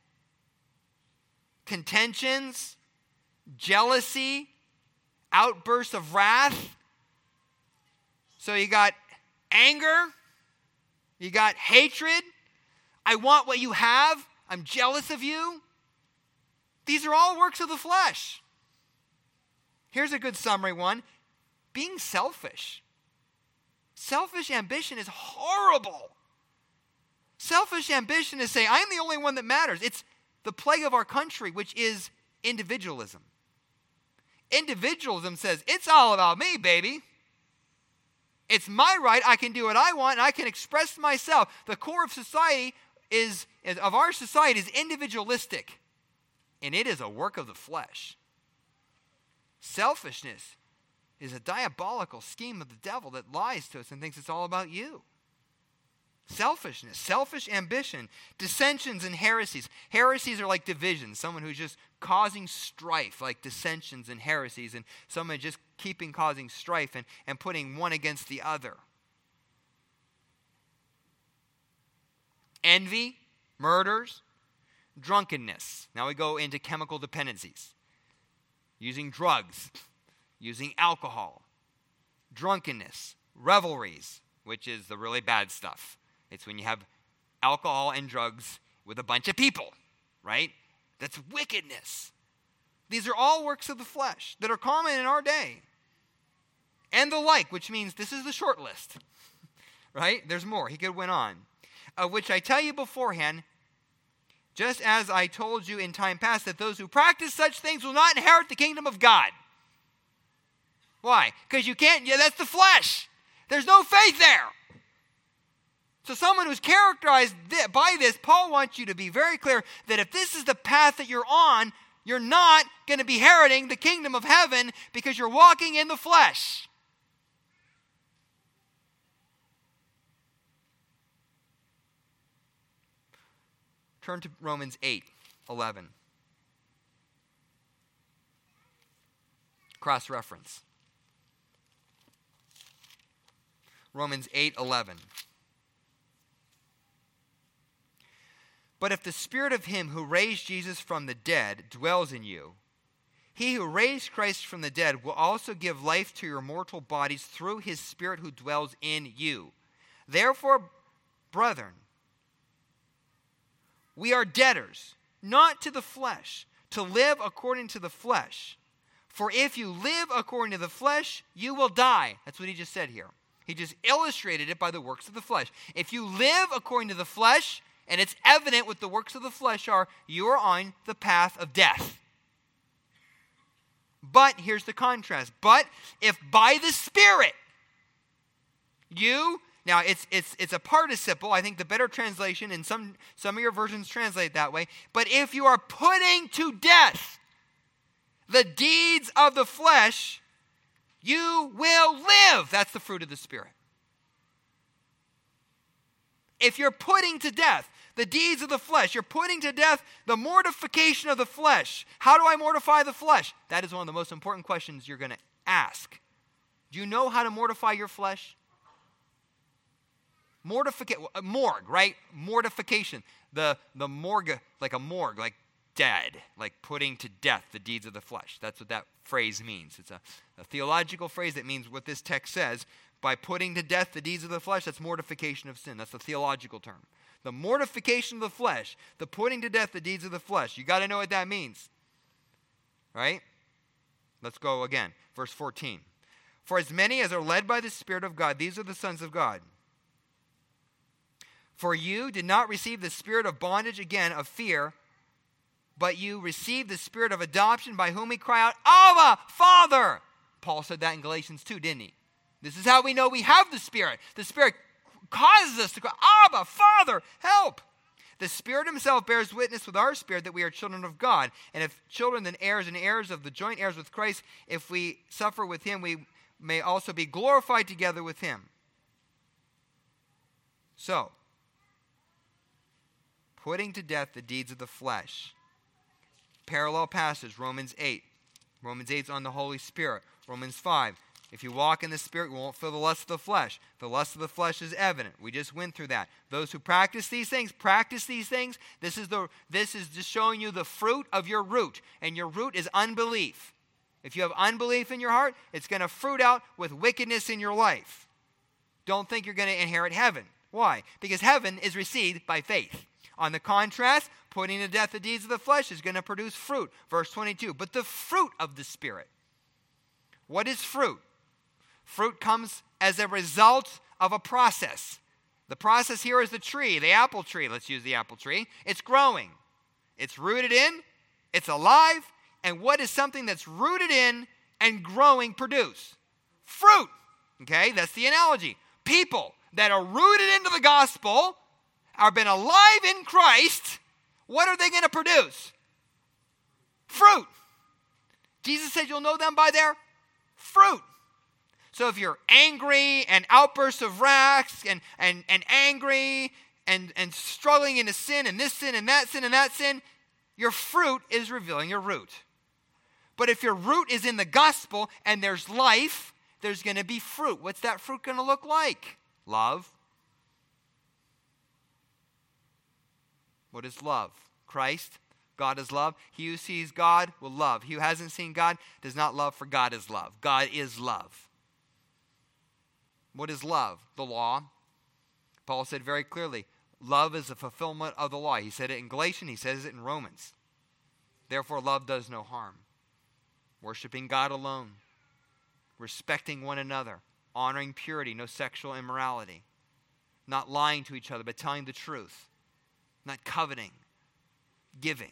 contentions, jealousy, outbursts of wrath. So you got anger, you got hatred, I want what you have, I'm jealous of you. These are all works of the flesh. Here's a good summary one. Being selfish. Selfish ambition is horrible. Selfish ambition is saying, I'm the only one that matters. It's the plague of our country, which is individualism. Individualism says, it's all about me, baby. It's my right. I can do what I want, and I can express myself. The core of society is, is of our society is individualistic, and it is a work of the flesh. Selfishness is a diabolical scheme of the devil that lies to us and thinks it's all about you. Selfishness, selfish ambition, dissensions and heresies. Heresies are like divisions, someone who's just causing strife, like dissensions and heresies, and someone just keeping causing strife and, and putting one against the other. Envy, murders, drunkenness. Now we go into chemical dependencies. Using drugs, using alcohol, drunkenness, revelries, which is the really bad stuff. It's when you have alcohol and drugs with a bunch of people, right? That's wickedness. These are all works of the flesh that are common in our day. And the like, which means this is the short list, right? There's more. He could went on. Of which I tell you beforehand, just as I told you in time past, that those who practice such things will not inherit the kingdom of God. Why? Because you can't, yeah, that's the flesh. There's no faith there. So someone who's characterized by this, Paul wants you to be very clear that if this is the path that you're on, you're not going to be inheriting the kingdom of heaven because you're walking in the flesh. Turn to Romans eight eleven. Cross-reference. Romans eight eleven. But if the spirit of him who raised Jesus from the dead dwells in you, he who raised Christ from the dead will also give life to your mortal bodies through his spirit who dwells in you. Therefore, brethren, we are debtors, not to the flesh, to live according to the flesh. For if you live according to the flesh, you will die. That's what he just said here. He just illustrated it by the works of the flesh. If you live according to the flesh, and it's evident what the works of the flesh are, you are on the path of death. But, here's the contrast. But if by the Spirit, you, now it's it's it's a participle. I think the better translation, and some, some of your versions translate that way. But if you are putting to death the deeds of the flesh, you will live. That's the fruit of the Spirit. If you're putting to death the deeds of the flesh, you're putting to death the mortification of the flesh. How do I mortify the flesh? That is one of the most important questions you're going to ask. Do you know how to mortify your flesh? Mortification, morgue, right? Mortification. The, the morgue, like a morgue, like dead, like putting to death the deeds of the flesh. That's what that phrase means. It's a, a theological phrase that means what this text says. By putting to death the deeds of the flesh, that's mortification of sin. That's the theological term. The mortification of the flesh, the putting to death the deeds of the flesh. You got to know what that means. Right? Let's go again. Verse fourteen. For as many as are led by the Spirit of God, these are the sons of God. For you did not receive the spirit of bondage again of fear, but you received the Spirit of adoption by whom we cry out, Abba, Father. Paul said that in Galatians two, didn't he? This is how we know we have the Spirit. The Spirit causes us to cry, Abba, Father, help. The Spirit himself bears witness with our spirit that we are children of God. And if children, then heirs and heirs of the joint heirs with Christ, if we suffer with him, we may also be glorified together with him. So, putting to death the deeds of the flesh. Parallel passage, Romans eight. Romans eight is on the Holy Spirit. Romans five. If you walk in the Spirit, you won't feel the lust of the flesh. The lust of the flesh is evident. We just went through that. Those who practice these things, practice these things. This is the this is just showing you the fruit of your root. And your root is unbelief. If you have unbelief in your heart, it's going to fruit out with wickedness in your life. Don't think you're going to inherit heaven. Why? Because heaven is received by faith. On the contrast, putting to death the deeds of the flesh is going to produce fruit. Verse twenty-two. But the fruit of the Spirit. What is fruit? Fruit comes as a result of a process. The process here is the tree, the apple tree. Let's use the apple tree. It's growing. It's rooted in. It's alive. And what is something that's rooted in and growing produce? Fruit. Okay, that's the analogy. People that are rooted into the gospel, are been alive in Christ, what are they going to produce? Fruit. Jesus said you'll know them by their fruit. So if you're angry and outbursts of wrath and, and, and angry and, and struggling into sin and this sin and that sin and that sin, your fruit is revealing your root. But if your root is in the gospel and there's life, there's going to be fruit. What's that fruit going to look like? Love. What is love? Christ. God is love. He who sees God will love. He who hasn't seen God does not love, for God is love. God is love. What is love? The law. Paul said very clearly, love is the fulfillment of the law. He said it in Galatians. He says it in Romans. Therefore, love does no harm. Worshiping God alone. Respecting one another. Honoring purity, no sexual immorality. Not lying to each other, but telling the truth. Not coveting. Giving.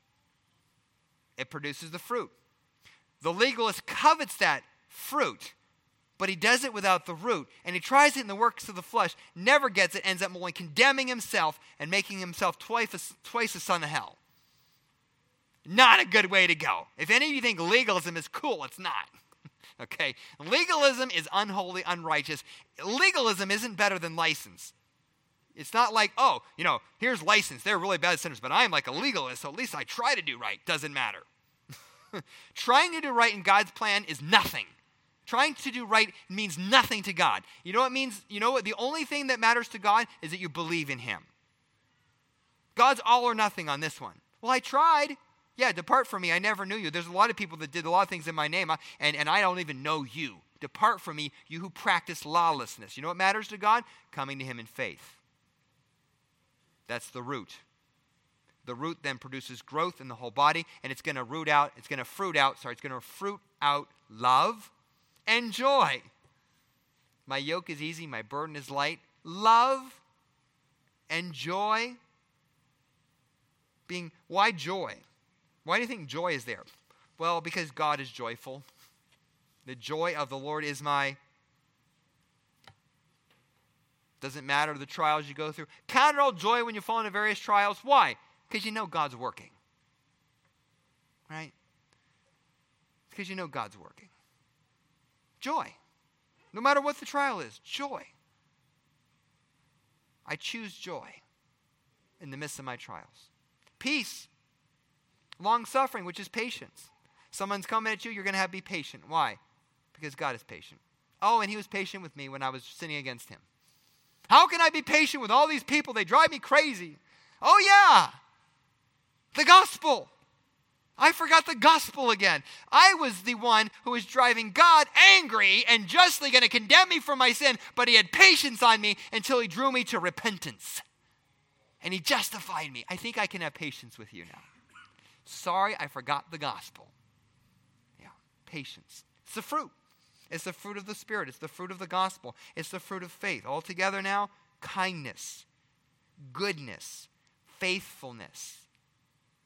It produces the fruit. The legalist covets that fruit, but he does it without the root, and he tries it in the works of the flesh, never gets it, ends up only condemning himself and making himself twice, twice a son of hell. Not a good way to go. If any of you think legalism is cool, it's not. Okay? Legalism is unholy, unrighteous. Legalism isn't better than license. It's not like, oh, you know, here's license. They're really bad sinners, but I'm like a legalist, so at least I try to do right. Doesn't matter. Trying to do right in God's plan is nothing. Trying to do right means nothing to God. You know what it means? You know what? The only thing that matters to God is that you believe in him. God's all or nothing on this one. Well, I tried. Yeah, depart from me. I never knew you. There's a lot of people that did a lot of things in my name, and, and I don't even know you. Depart from me, you who practice lawlessness. You know what matters to God? Coming to him in faith. That's the root. The root then produces growth in the whole body, and it's going to root out, it's going to fruit out, sorry, it's going to fruit out love and joy. My yoke is easy, my burden is light. Love and joy. Being, why joy? Why do you think joy is there? Well, because God is joyful. The joy of the Lord is my. Doesn't matter the trials you go through. Count it all joy when you fall into various trials. Why? Because you know God's working. Right? Because you know God's working. Joy. No matter what the trial is, joy. I choose joy in the midst of my trials. Peace. Long-suffering, which is patience. Someone's coming at you, you're going to have to be patient. Why? Because God is patient. Oh, and he was patient with me when I was sinning against him. How can I be patient with all these people? They drive me crazy. Oh, yeah. The gospel. I forgot the gospel again. I was the one who was driving God angry and justly going to condemn me for my sin, but he had patience on me until he drew me to repentance. And he justified me. I think I can have patience with you now. Sorry, I forgot the gospel. Yeah, patience. It's the fruit. It's the fruit of the Spirit. It's the fruit of the gospel. It's the fruit of faith. All together now, kindness, goodness, faithfulness,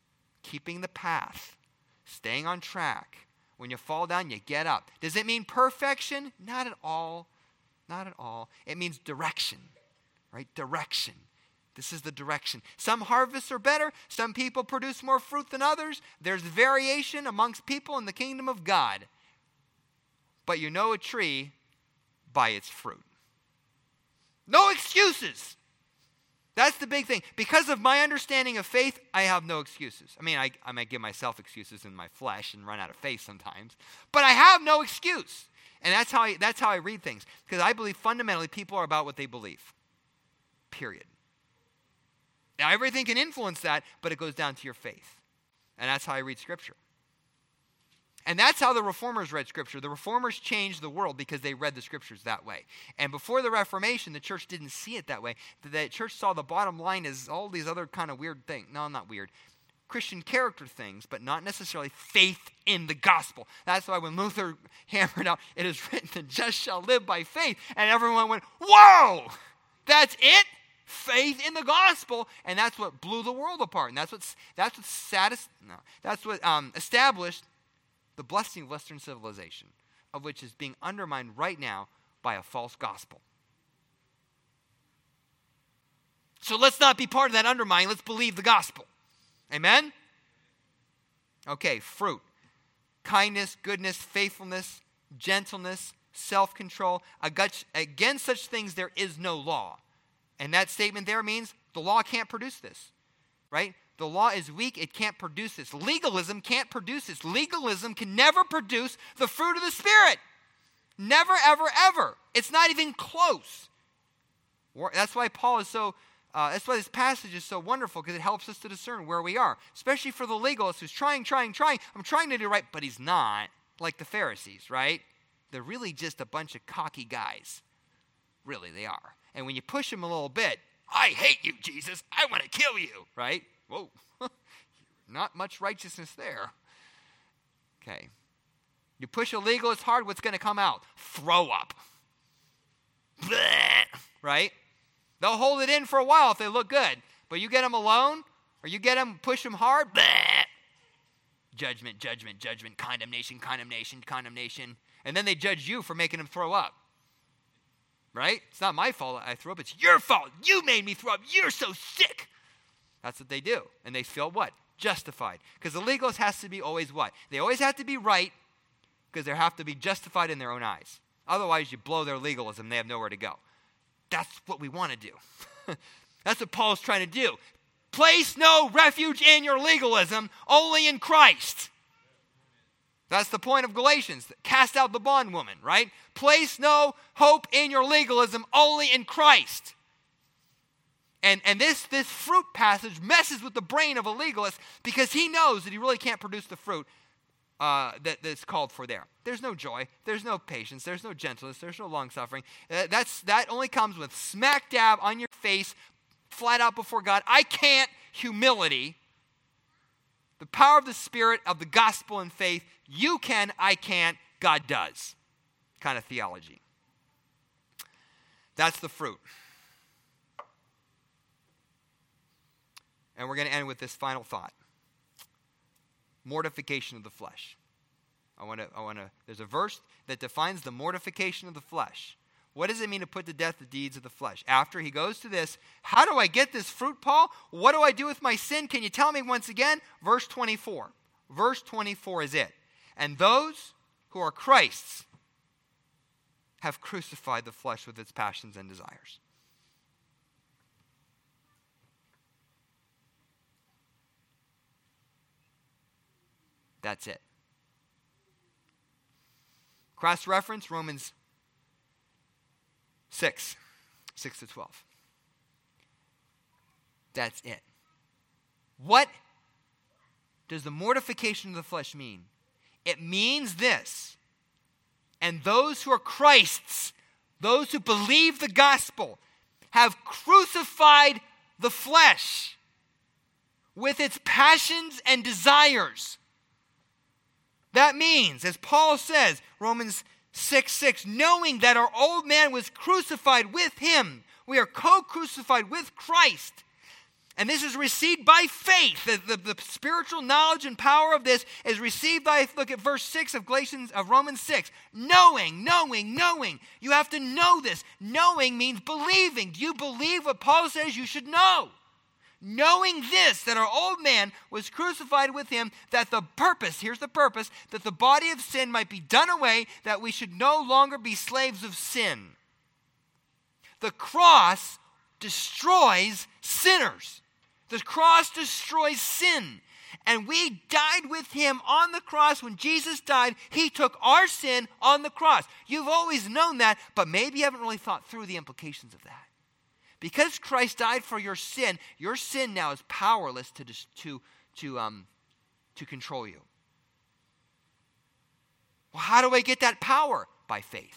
keeping the path, staying on track. When you fall down, you get up. Does it mean perfection? Not at all. Not at all. It means direction, right? Direction. This is the direction. Some harvests are better. Some people produce more fruit than others. There's variation amongst people in the kingdom of God. But you know a tree by its fruit. No excuses. That's the big thing. Because of my understanding of faith, I have no excuses. I mean, I, I might give myself excuses in my flesh and run out of faith sometimes. But I have no excuse. And that's how I, that's how I read things. Because I believe fundamentally people are about what they believe. Period. Now, everything can influence that, but it goes down to your faith. And that's how I read Scripture. And that's how the Reformers read Scripture. The Reformers changed the world because they read the Scriptures that way. And before the Reformation, the church didn't see it that way. The church saw the bottom line as all these other kind of weird things. No, not weird. Christian character things, but not necessarily faith in the gospel. That's why when Luther hammered out, it is written, the just shall live by faith. And everyone went, whoa, that's it? Faith in the gospel, and that's what blew the world apart. And that's what's that's what saddest. No, that's what um, established the blessing of Western civilization, of which is being undermined right now by a false gospel. So let's not be part of that undermining. Let's believe the gospel. Amen? Okay, fruit. Kindness, goodness, faithfulness, gentleness, self-control. Against such things there is no law. And that statement there means the law can't produce this, right? The law is weak. It can't produce this. Legalism can't produce this. Legalism can never produce the fruit of the Spirit. Never, ever, ever. It's not even close. That's why Paul is so, uh, that's why this passage is so wonderful, because it helps us to discern where we are, especially for the legalist who's trying, trying, trying. I'm trying to do right, but he's not, like the Pharisees, right? They're really just a bunch of cocky guys. Really, they are. And when you push him a little bit, I hate you, Jesus. I want to kill you, right? Whoa. Not much righteousness there. Okay. You push a legalist hard, what's going to come out? Throw up. Blech, right? They'll hold it in for a while if they look good. But you get them alone, or you get them, push them hard, bleh. Judgment, judgment, judgment, condemnation, condemnation, condemnation. And then they judge you for making them throw up. Right? It's not my fault I threw up. It's your fault. You made me throw up. You're so sick. That's what they do. And they feel what? Justified. Because the legalist has to be always what? They always have to be right because they have to be justified in their own eyes. Otherwise, you blow their legalism. They have nowhere to go. That's what we want to do. That's what Paul's trying to do. Place no refuge in your legalism, only in Christ. That's the point of Galatians. Cast out the bondwoman, right? Place no hope in your legalism, only in Christ. And, and this, this fruit passage messes with the brain of a legalist because he knows that he really can't produce the fruit uh, that, that's called for there. There's no joy. There's no patience. There's no gentleness. There's no long-suffering. Uh, that's, that only comes with smack dab on your face, flat out before God. I can't. Humility. The power of the Spirit, of the gospel and faith. You can, I can't, God does. Kind of theology. That's the fruit. And we're going to end with this final thought. Mortification of the flesh. I want to, I want to, there's a verse that defines the mortification of the flesh. What does it mean to put to death the deeds of the flesh? After he goes to this, how do I get this fruit, Paul? What do I do with my sin? Can you tell me once again? Verse twenty-four. Verse twenty-four is it. And those who are Christ's have crucified the flesh with its passions and desires. That's it. Cross-reference, Romans six, six to twelve. That's it. What does the mortification of the flesh mean? It means this. And those who are Christ's, those who believe the gospel, have crucified the flesh with its passions and desires. That means, as Paul says, Romans six six, knowing that our old man was crucified with him, we are co-crucified with Christ. And this is received by faith. The, the, the spiritual knowledge and power of this is received by, look at verse six of Galatians, of Romans six. Knowing, knowing, knowing. You have to know this. Knowing means believing. Do you believe what Paul says you should know? Knowing this, that our old man was crucified with him, that the purpose, here's the purpose, that the body of sin might be done away, that we should no longer be slaves of sin. The cross destroys sinners. The cross destroys sin. And we died with him on the cross. When Jesus died, he took our sin on the cross. You've always known that, but maybe you haven't really thought through the implications of that. Because Christ died for your sin, your sin now is powerless to, to, to, um, to control you. Well, how do I get that power? By faith.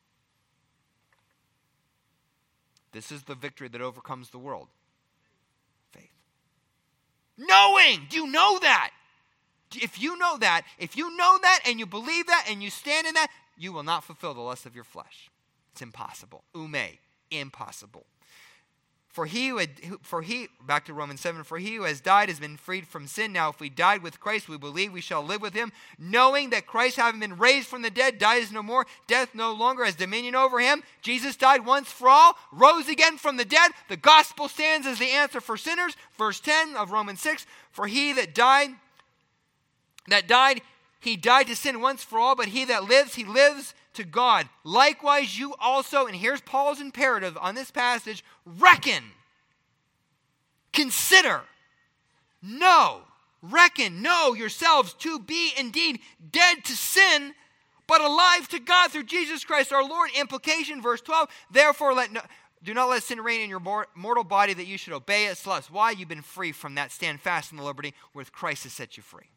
This is the victory that overcomes the world. Faith. Knowing. Do you know that? If you know that, if you know that and you believe that and you stand in that, you will not fulfill the lust of your flesh. It's impossible. Ume. Impossible. For he who had, for he, back to Romans seven, for he who has died has been freed from sin. Now if we died with Christ, we believe we shall live with him, knowing that Christ, having been raised from the dead, dies no more. Death no longer has dominion over him. Jesus died once for all, rose again from the dead. The gospel stands as the answer for sinners. Verse ten of Romans six, for he that died, that died, he died to sin once for all, but he that lives, he lives to God. Likewise, you also, and here's Paul's imperative on this passage, reckon, consider, know, reckon, know yourselves to be indeed dead to sin, but alive to God through Jesus Christ our Lord. Implication, verse twelve, therefore let no, do not let sin reign in your mortal body that you should obey its lust. Why? You've been free from that. Stand fast in the liberty where Christ has set you free.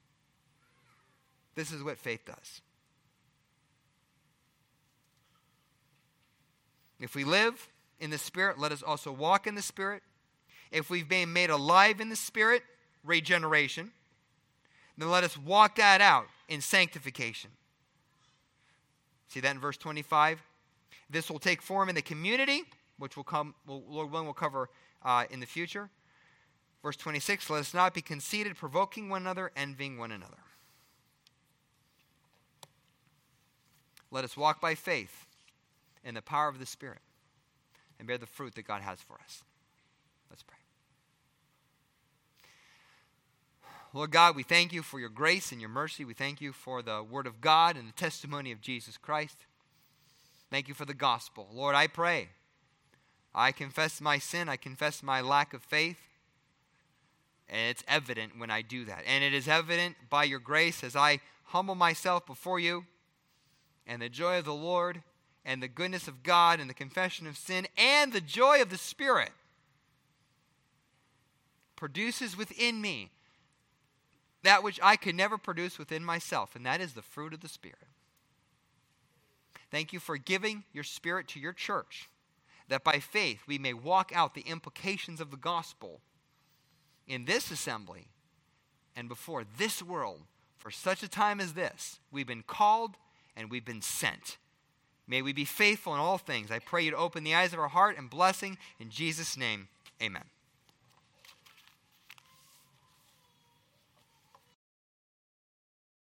This is what faith does. If we live in the Spirit, let us also walk in the Spirit. If we've been made alive in the Spirit, regeneration, then let us walk that out in sanctification. See that in verse twenty-five? This will take form in the community, which will come, will, Lord willing, will cover uh, in the future. Verse twenty-six, let us not be conceited, provoking one another, envying one another. Let us walk by faith in the power of the Spirit and bear the fruit that God has for us. Let's pray. Lord God, we thank you for your grace and your mercy. We thank you for the word of God and the testimony of Jesus Christ. Thank you for the gospel. Lord, I pray. I confess my sin. I confess my lack of faith. And it's evident when I do that. And it is evident by your grace as I humble myself before you, and the joy of the Lord and the goodness of God and the confession of sin and the joy of the Spirit produces within me that which I could never produce within myself, and that is the fruit of the Spirit. Thank you for giving your Spirit to your church, that by faith we may walk out the implications of the gospel in this assembly and before this world. For such a time as this, we've been called and we've been sent. May we be faithful in all things. I pray you to open the eyes of our heart and blessing. In Jesus' name, amen.